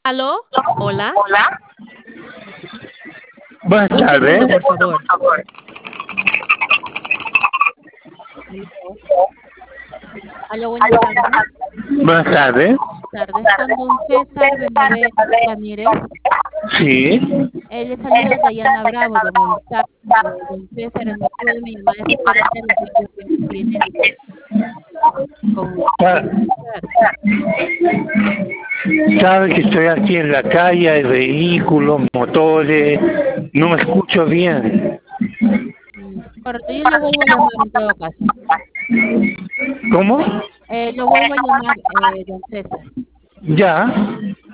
¿Aló? Hola. Hola. Buenas Un tardes. segundo, por Segundo, favor. por favor. Aló. Aló, buenas Aló, buenas tardes. tardes. Buenas tardes. Tardes con don César Bernabé Ramírez. Sí. Él le saluda Dayana Bravo de Movistar. Don César, el motivo de mi llamada es referente a la situación que tiene con Sa- César. Sabe que estoy aquí en la calle, hay vehículos, motores, no me escucho bien. Correcto, yo lo vuelvo a llamar en todo caso. ¿Cómo? Lo vuelvo a llamar, don César. Ya.